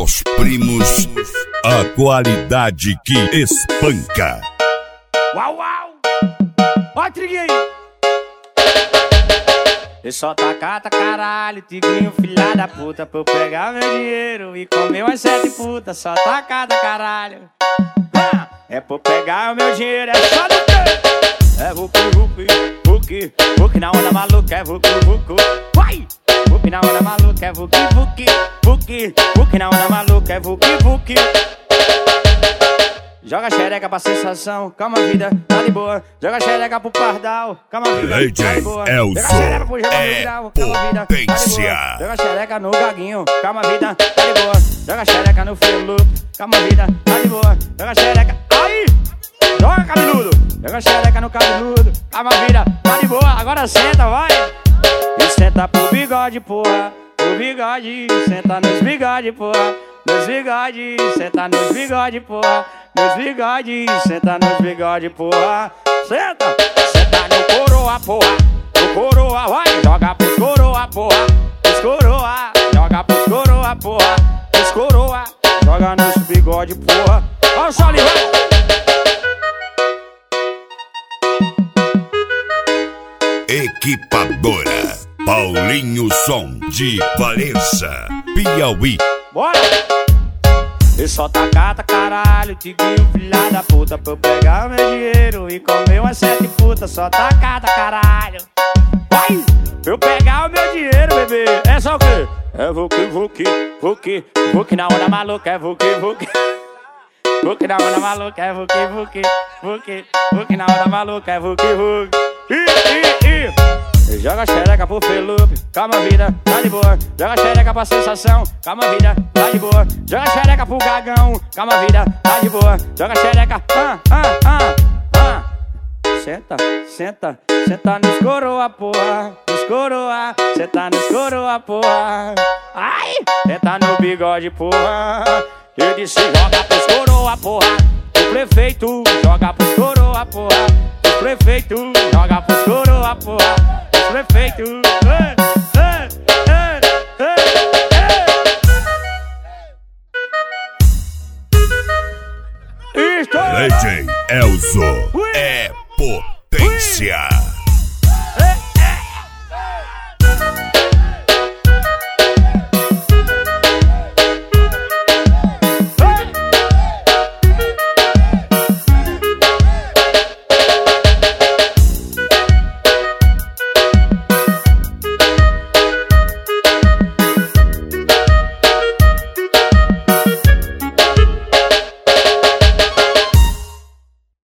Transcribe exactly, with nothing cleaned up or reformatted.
Os primos, a qualidade que espanca. Uau, uau! Ó, Triguinho aí! Eu só tacata caralho, Tigrinho, filha da puta, pra eu pegar meu dinheiro e comer umas sete putas. Só tacata caralho. Ah, é pra eu pegar o meu dinheiro, é só no quê? É vuki, vuki, vuki, vuki na onda maluca, é vuki, vuki. Vai! Vuki na onda maluca, é vuki, vuki, vuki, vuki na onda maluca, é vuki, vuki. Joga xereca pra sensação, calma vida, tá de boa. Joga xereca pro pardal, calma vida, tá de boa. Elson, joga xereca pro é calma vida, potência. Tá joga xereca no gaguinho, calma vida, tá de boa. Joga xereca no filo, calma vida, tá de boa. Joga xereca, aí! Joga cabeludo, joga xereca no cabeludo, calma vida, tá de boa. Agora senta, vai! E senta pro bigode, porra, pro bigode. Senta nos bigode, porra, nos bigode. Senta nos bigode, porra, nos bigode. Senta nos bigode, porra. Senta, senta no coroa, porra, no coroa, vai. Joga pros coroa, porra, pros coroa. Joga pros coroa, porra, pros coroa. Joga nos bigode, porra. Ó o Soli, vai! Equipadora Paulinho Som de Valença, Piauí. Bora! Eu só tacata caralho, Tigrinho, filha da puta, pra eu pegar meu dinheiro e comer umas sete putas. Só tacata caralho. Vai! Pra eu pegar o meu dinheiro, bebê. É só o quê? É vuki, vuki, vuki, vuki na onda maluca, é vuki, vuki. Vuki na onda maluca, é vuki, vuki, vuki, vuki na onda maluca, é vuki, vuki. I, I, I. Joga xereca pro Felupe, calma vida, tá de boa. Joga xereca pra sensação, calma vida, tá de boa. Joga xereca pro gagão, calma vida, tá de boa. Joga xereca, ah, ah, ah, ah. Senta, senta, senta nos coroa, porra, nos coroa. Senta nos coroa, porra. Ai, senta no bigode, porra. Eu disse joga pros coroa, porra. O prefeito joga pros coroa, porra. O prefeito joga pros coroa, porra. O prefeito. Ei, ei, ei, ei, ei. Isto D J Elzo é potência.